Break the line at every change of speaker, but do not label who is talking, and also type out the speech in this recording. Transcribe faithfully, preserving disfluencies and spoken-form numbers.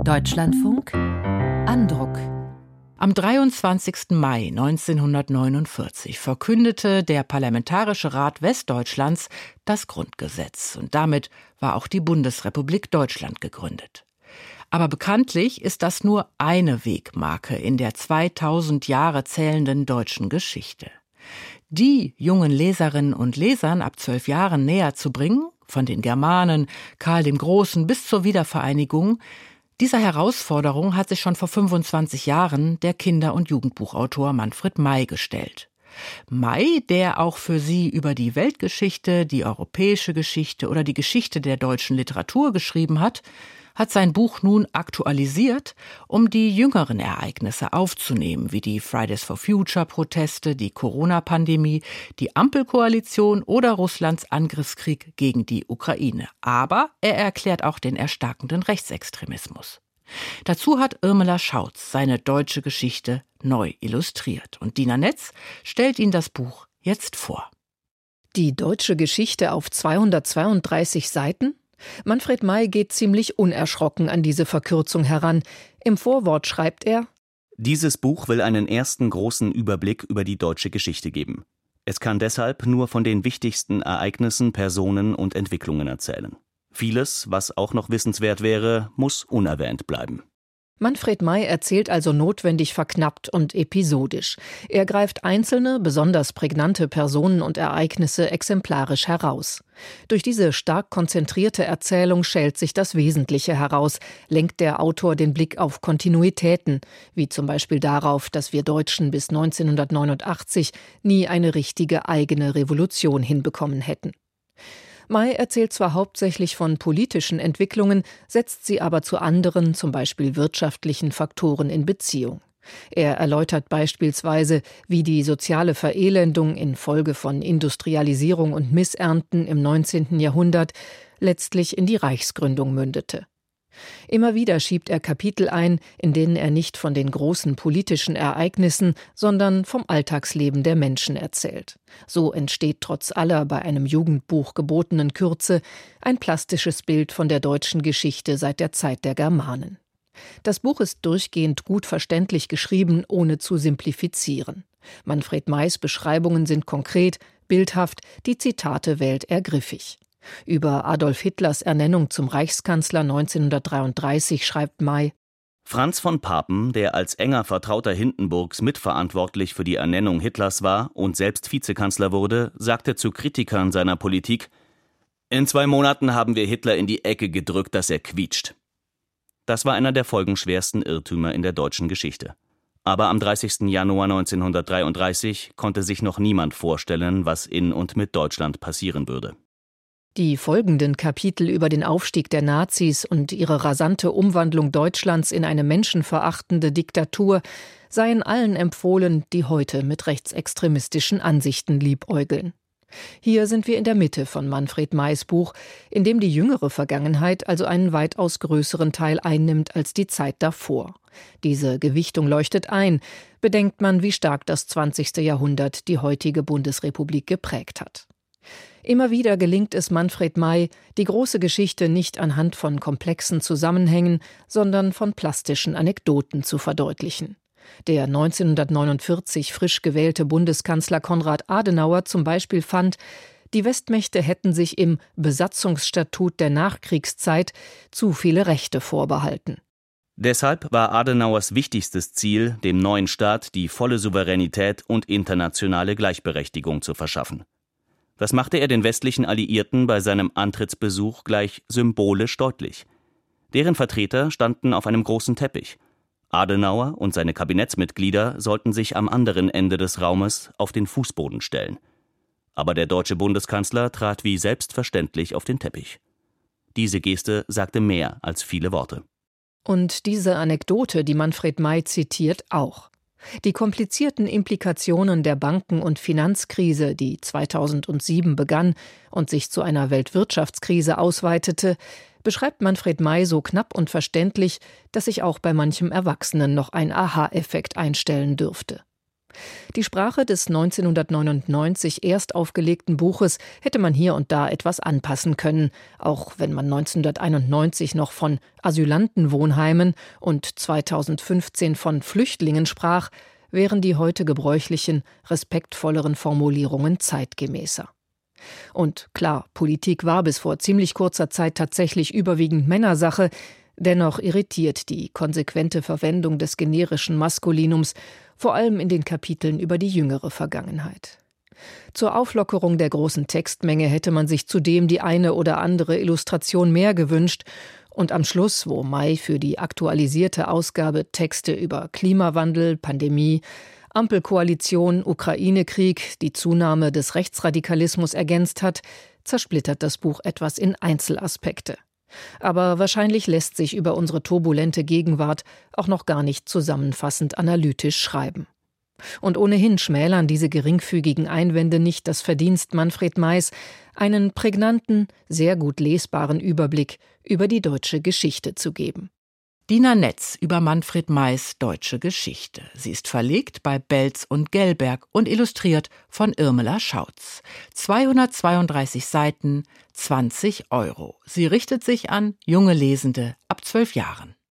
Deutschlandfunk Andruck. Am dreiundzwanzigsten Mai neunzehnhundertneunundvierzig verkündete der Parlamentarische Rat Westdeutschlands das Grundgesetz. Und damit war auch die Bundesrepublik Deutschland gegründet. Aber bekanntlich ist das nur eine Wegmarke in der zweitausend Jahre zählenden deutschen Geschichte. Die jungen Leserinnen und Lesern ab zwölf Jahren näher zu bringen, von den Germanen, Karl dem Großen bis zur Wiedervereinigung, dieser Herausforderung hat sich schon vor fünfundzwanzig Jahren der Kinder- und Jugendbuchautor Manfred May gestellt. May, der auch für sie über die Weltgeschichte, die europäische Geschichte oder die Geschichte der deutschen Literatur geschrieben hat, hat sein Buch nun aktualisiert, um die jüngeren Ereignisse aufzunehmen, wie die Fridays for Future-Proteste, die Corona-Pandemie, die Ampelkoalition oder Russlands Angriffskrieg gegen die Ukraine. Aber er erklärt auch den erstarkenden Rechtsextremismus. Dazu hat Irmela Schautz seine deutsche Geschichte neu illustriert. Und Dina Netz stellt Ihnen das Buch jetzt vor.
Die deutsche Geschichte auf zweihundertzweiunddreißig Seiten? Manfred May geht ziemlich unerschrocken an diese Verkürzung heran. Im Vorwort schreibt er:
Dieses Buch will einen ersten großen Überblick über die deutsche Geschichte geben. Es kann deshalb nur von den wichtigsten Ereignissen, Personen und Entwicklungen erzählen. Vieles, was auch noch wissenswert wäre, muss unerwähnt bleiben.
Manfred May erzählt also notwendig verknappt und episodisch. Er greift einzelne, besonders prägnante Personen und Ereignisse exemplarisch heraus. Durch diese stark konzentrierte Erzählung schält sich das Wesentliche heraus, lenkt der Autor den Blick auf Kontinuitäten, wie zum Beispiel darauf, dass wir Deutschen bis neunzehnhundertneunundachtzig nie eine richtige eigene Revolution hinbekommen hätten. May erzählt zwar hauptsächlich von politischen Entwicklungen, setzt sie aber zu anderen, zum Beispiel wirtschaftlichen Faktoren in Beziehung. Er erläutert beispielsweise, wie die soziale Verelendung infolge von Industrialisierung und Missernten im neunzehnten Jahrhundert letztlich in die Reichsgründung mündete. Immer wieder schiebt er Kapitel ein, in denen er nicht von den großen politischen Ereignissen, sondern vom Alltagsleben der Menschen erzählt. So entsteht trotz aller bei einem Jugendbuch gebotenen Kürze ein plastisches Bild von der deutschen Geschichte seit der Zeit der Germanen. Das Buch ist durchgehend gut verständlich geschrieben, ohne zu simplifizieren. Manfred Mays Beschreibungen sind konkret, bildhaft, die Zitate wählt er griffig. Über Adolf Hitlers Ernennung zum Reichskanzler neunzehnhundertdreiunddreißig schreibt May:
Franz von Papen, der als enger Vertrauter Hindenburgs mitverantwortlich für die Ernennung Hitlers war und selbst Vizekanzler wurde, sagte zu Kritikern seiner Politik: In zwei Monaten haben wir Hitler in die Ecke gedrückt, dass er quietscht. Das war einer der folgenschwersten Irrtümer in der deutschen Geschichte. Aber am dreißigsten Januar neunzehnhundertdreiunddreißig konnte sich noch niemand vorstellen, was in und mit Deutschland passieren würde.
Die folgenden Kapitel über den Aufstieg der Nazis und ihre rasante Umwandlung Deutschlands in eine menschenverachtende Diktatur seien allen empfohlen, die heute mit rechtsextremistischen Ansichten liebäugeln. Hier sind wir in der Mitte von Manfred Mays Buch, in dem die jüngere Vergangenheit also einen weitaus größeren Teil einnimmt als die Zeit davor. Diese Gewichtung leuchtet ein, bedenkt man, wie stark das zwanzigste Jahrhundert die heutige Bundesrepublik geprägt hat. Immer wieder gelingt es Manfred May, die große Geschichte nicht anhand von komplexen Zusammenhängen, sondern von plastischen Anekdoten zu verdeutlichen. Der neunzehnhundertneunundvierzig frisch gewählte Bundeskanzler Konrad Adenauer zum Beispiel fand, die Westmächte hätten sich im Besatzungsstatut der Nachkriegszeit zu viele Rechte vorbehalten.
Deshalb war Adenauers wichtigstes Ziel, dem neuen Staat die volle Souveränität und internationale Gleichberechtigung zu verschaffen. Das machte er den westlichen Alliierten bei seinem Antrittsbesuch gleich symbolisch deutlich. Deren Vertreter standen auf einem großen Teppich. Adenauer und seine Kabinettsmitglieder sollten sich am anderen Ende des Raumes auf den Fußboden stellen. Aber der deutsche Bundeskanzler trat wie selbstverständlich auf den Teppich. Diese Geste sagte mehr als viele Worte.
Und diese Anekdote, die Manfred May zitiert, auch. Die komplizierten Implikationen der Banken- und Finanzkrise, die zweitausendsieben begann und sich zu einer Weltwirtschaftskrise ausweitete, beschreibt Manfred May so knapp und verständlich, dass sich auch bei manchem Erwachsenen noch ein Aha-Effekt einstellen dürfte. Die Sprache des neunzehnhundertneunundneunzig erst aufgelegten Buches hätte man hier und da etwas anpassen können, auch wenn man neunzehnhunderteinundneunzig noch von Asylantenwohnheimen und zweitausendfünfzehn von Flüchtlingen sprach, wären die heute gebräuchlichen, respektvolleren Formulierungen zeitgemäßer. Und klar, Politik war bis vor ziemlich kurzer Zeit tatsächlich überwiegend Männersache, dennoch irritiert die konsequente Verwendung des generischen Maskulinums, vor allem in den Kapiteln über die jüngere Vergangenheit. Zur Auflockerung der großen Textmenge hätte man sich zudem die eine oder andere Illustration mehr gewünscht, und am Schluss, wo May für die aktualisierte Ausgabe Texte über Klimawandel, Pandemie, Ampelkoalition, Ukraine-Krieg, die Zunahme des Rechtsradikalismus ergänzt hat, zersplittert das Buch etwas in Einzelaspekte. Aber wahrscheinlich lässt sich über unsere turbulente Gegenwart auch noch gar nicht zusammenfassend analytisch schreiben. Und ohnehin schmälern diese geringfügigen Einwände nicht das Verdienst Manfred Mays, einen prägnanten, sehr gut lesbaren Überblick über die deutsche Geschichte zu geben.
Dina Netz über Manfred Mays deutsche Geschichte. Sie ist verlegt bei Belz und Gelberg und illustriert von Irmela Schautz. zweihundertzweiunddreißig Seiten, zwanzig Euro. Sie richtet sich an junge Lesende ab zwölf Jahren.